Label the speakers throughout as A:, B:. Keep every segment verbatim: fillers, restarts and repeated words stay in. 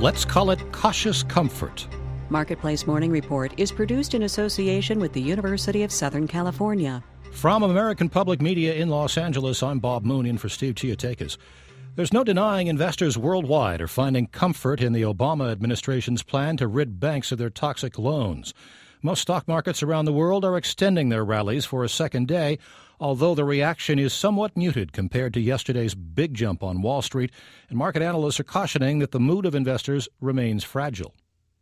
A: Let's call it cautious comfort.
B: Marketplace Morning Report is produced in association with the University of Southern California.
A: From American Public Media in Los Angeles, I'm Bob Moon in for Steve Chiotakis. There's no denying investors worldwide are finding comfort in the Obama administration's plan to rid banks of their toxic loans. Most stock markets around the world are extending their rallies for a second day, although the reaction is somewhat muted compared to yesterday's big jump on Wall Street, and market analysts are cautioning that the mood of investors remains fragile.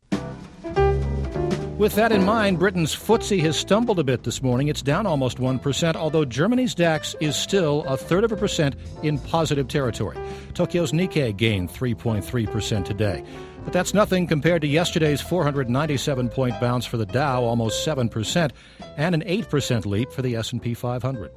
A: With that in mind, Britain's F T S E has stumbled a bit this morning. It's down almost one percent, although Germany's DAX is still a third of a percent in positive territory. Tokyo's Nikkei gained three point three percent today. But that's nothing compared to yesterday's four hundred ninety-seven point bounce for the Dow, almost seven percent, and an eight percent leap for the S and P five hundred.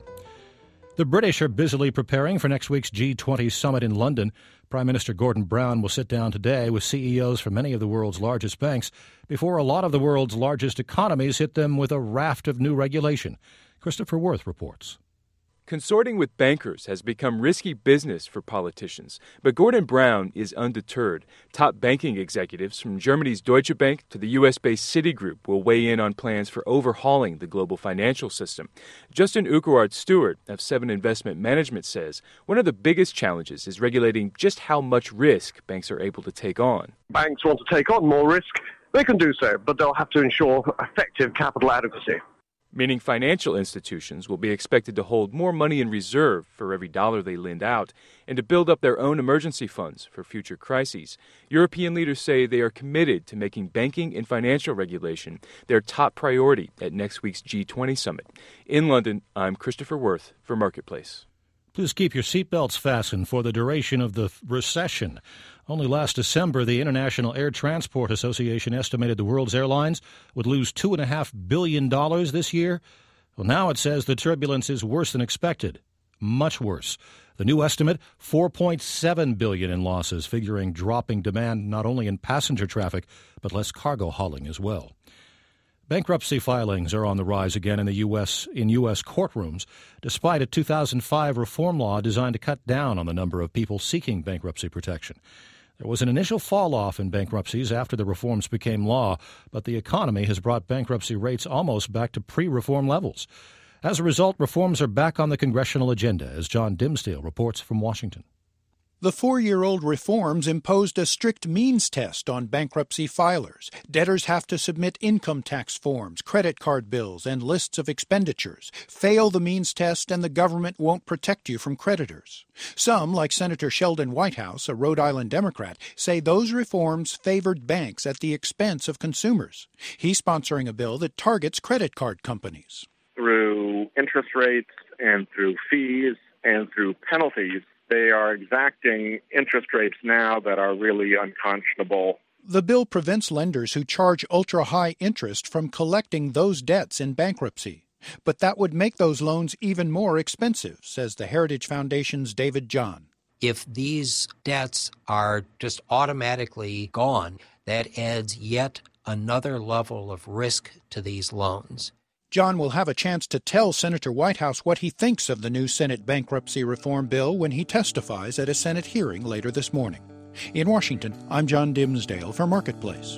A: The British are busily preparing for next week's G twenty summit in London. Prime Minister Gordon Brown will sit down today with C E Os from many of the world's largest banks before a lot of the world's largest economies hit them with a raft of new regulation. Christopher Worth reports.
C: Consorting with bankers has become risky business for politicians, but Gordon Brown is undeterred. Top banking executives from Germany's Deutsche Bank to the U S-based Citigroup will weigh in on plans for overhauling the global financial system. Justin Urquhart-Stewart of Seven Investment Management says one of the biggest challenges is regulating just how much risk banks are able to take on.
D: Banks want to take on more risk. They can do so, but they'll have to ensure effective capital adequacy.
C: Meaning financial institutions will be expected to hold more money in reserve for every dollar they lend out and to build up their own emergency funds for future crises. European leaders say they are committed to making banking and financial regulation their top priority at next week's G twenty summit. In London, I'm Christopher Worth for Marketplace.
A: Please keep your seatbelts fastened for the duration of the recession. Only last December, the International Air Transport Association estimated the world's airlines would lose two point five billion dollars this year. Well, now it says the turbulence is worse than expected, much worse. The new estimate, four point seven billion dollars in losses, figuring dropping demand not only in passenger traffic, but less cargo hauling as well. Bankruptcy filings are on the rise again in the U S in U S courtrooms, despite a two thousand five reform law designed to cut down on the number of people seeking bankruptcy protection. There was an initial fall-off in bankruptcies after the reforms became law, but the economy has brought bankruptcy rates almost back to pre-reform levels. As a result, reforms are back on the congressional agenda, as John Dimsdale reports from Washington.
E: The four-year-old reforms imposed a strict means test on bankruptcy filers. Debtors have to submit income tax forms, credit card bills, and lists of expenditures. Fail the means test and the government won't protect you from creditors. Some, like Senator Sheldon Whitehouse, a Rhode Island Democrat, say those reforms favored banks at the expense of consumers. He's sponsoring a bill that targets credit card companies.
F: Through interest rates and through fees and through penalties, they are exacting interest rates now that are really unconscionable.
E: The bill prevents lenders who charge ultra-high interest from collecting those debts in bankruptcy. But that would make those loans even more expensive, says the Heritage Foundation's David John.
G: If these debts are just automatically gone, that adds yet another level of risk to these loans.
E: John will have a chance to tell Senator Whitehouse what he thinks of the new Senate bankruptcy reform bill when he testifies at a Senate hearing later this morning. In Washington, I'm John Dimsdale for Marketplace.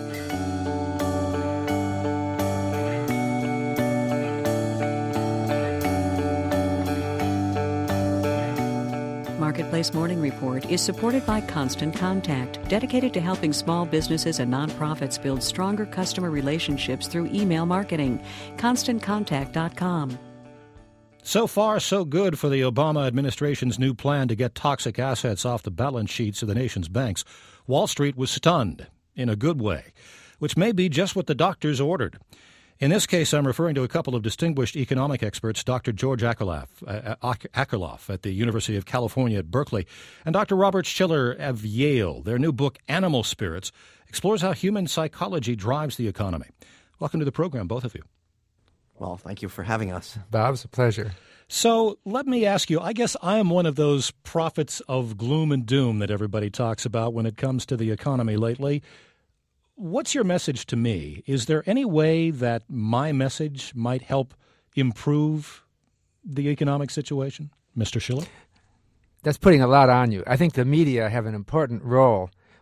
B: Marketplace Morning Report is supported by Constant Contact, dedicated to helping small businesses and nonprofits build stronger customer relationships through email marketing. constant contact dot com.
A: So far, so good for the Obama administration's new plan to get toxic assets off the balance sheets of the nation's banks. Wall Street was stunned, in a good way, which may be just what the doctors ordered. In this case, I'm referring to a couple of distinguished economic experts, Doctor George Akerlof, uh, Akerlof at the University of California at Berkeley, and Doctor Robert Shiller of Yale. Their new book, Animal Spirits, explores how human psychology drives the economy. Welcome to the program, both of you.
H: Well, thank you for having us.
I: Bob, it's a pleasure.
A: So let me ask you, I guess I am one of those prophets of gloom and doom that everybody talks about when it comes to the economy lately. What's your message to me? Is there any way that my message might help improve the economic situation? Mister Schiller?
I: That's putting a lot on you. I think the media have an important role,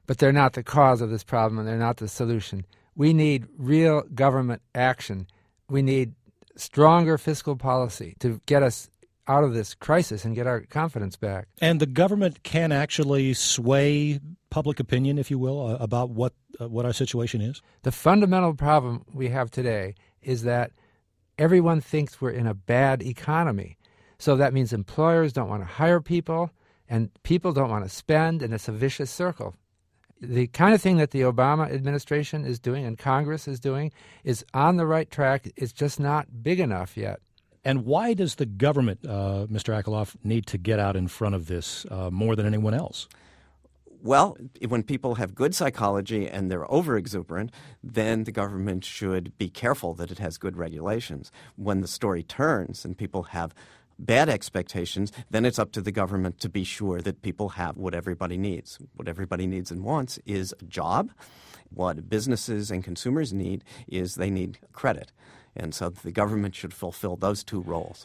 I: but they're not the cause of this problem and they're not the solution. We need real government action. We need stronger fiscal policy to get us out of this crisis and get our confidence back.
A: And the government can actually sway public opinion, if you will, uh, about what uh, what our situation is?
I: The fundamental problem we have today is that everyone thinks we're in a bad economy. So that means employers don't want to hire people, and people don't want to spend, and it's a vicious circle. The kind of thing that the Obama administration is doing and Congress is doing is on the right track. It's just not big enough yet.
A: And why does the government, uh, Mister Akerlof, need to get out in front of this uh, more than anyone else?
H: Well, when people have good psychology and they're over-exuberant, then the government should be careful that it has good regulations. When the story turns and people have bad expectations, then it's up to the government to be sure that people have what everybody needs. What everybody needs and wants is a job. What businesses and consumers need is they need credit. And so the government should fulfill those two roles.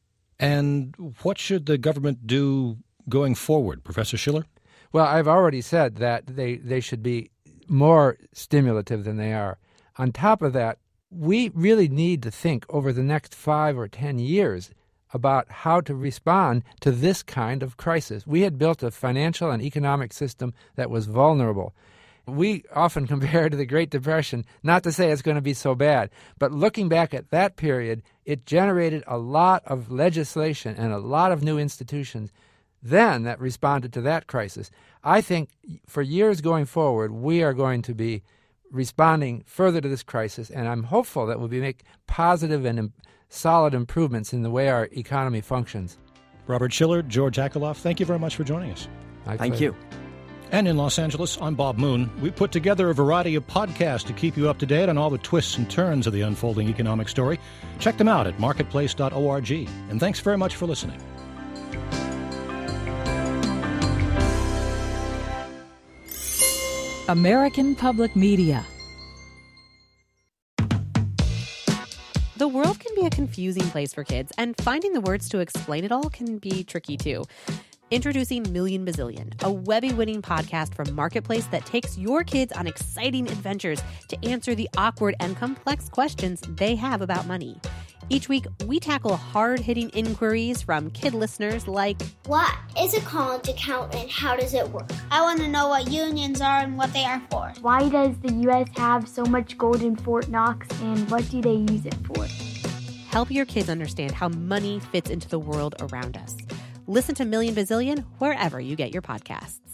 A: And what should the government do going forward, Professor Schiller?
I: Well, I've already said that they, they should be more stimulative than they are. On top of that, we really need to think over the next five or ten years about how to respond to this kind of crisis. We had built a financial and economic system that was vulnerable. We often compare to the Great Depression, not to say it's going to be so bad, but looking back at that period, it generated a lot of legislation and a lot of new institutions then that responded to that crisis. I think for years going forward, we are going to be responding further to this crisis, and I'm hopeful that we'll be make positive and im- solid improvements in the way our economy functions.
A: Robert Schiller, George Akerlof, thank you very much for joining us.
I: My
H: Thank
I: pleasure.
H: you.
A: And in Los Angeles, I'm Bob Moon. We put together a variety of podcasts to keep you up to date on all the twists and turns of the unfolding economic story. Check them out at marketplace dot org. And thanks very much for listening.
J: American Public Media.
K: The world can be a confusing place for kids, and finding the words to explain it all can be tricky too. Introducing Million Bazillion, a Webby-winning podcast from Marketplace that takes your kids on exciting adventures to answer the awkward and complex questions they have about money. Each week, we tackle hard-hitting inquiries from kid listeners like,
L: what is a college account and how does it work? I want to know what unions are and what they are for.
M: Why does the U S have so much gold in Fort Knox and what do they use it for?
K: Help your kids understand how money fits into the world around us. Listen to Million Bazillion wherever you get your podcasts.